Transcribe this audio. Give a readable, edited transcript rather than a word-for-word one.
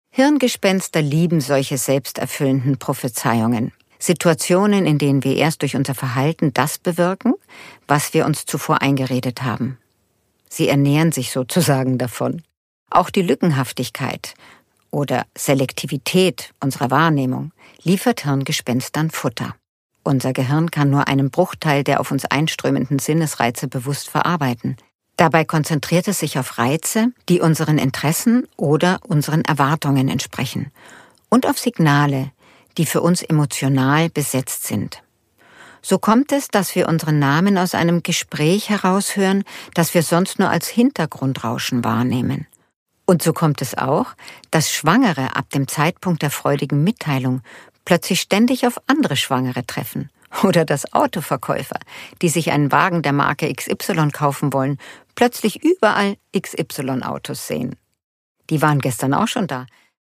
Hirngespenster lieben solche selbsterfüllenden Prophezeiungen. Situationen, in denen wir erst durch unser Verhalten das bewirken, was wir uns zuvor eingeredet haben. Sie ernähren sich sozusagen davon. Auch die Lückenhaftigkeit oder Selektivität unserer Wahrnehmung liefert Hirngespenstern Futter. Unser Gehirn kann nur einen Bruchteil der auf uns einströmenden Sinnesreize bewusst verarbeiten. Dabei konzentriert es sich auf Reize, die unseren Interessen oder unseren Erwartungen entsprechen und auf Signale, die für uns emotional besetzt sind. So kommt es, dass wir unseren Namen aus einem Gespräch heraushören, das wir sonst nur als Hintergrundrauschen wahrnehmen. Und so kommt es auch, dass Schwangere ab dem Zeitpunkt der freudigen Mitteilung plötzlich ständig auf andere Schwangere treffen. Oder dass Autoverkäufer, die sich einen Wagen der Marke XY kaufen wollen, plötzlich überall XY-Autos sehen. Die waren gestern auch schon da,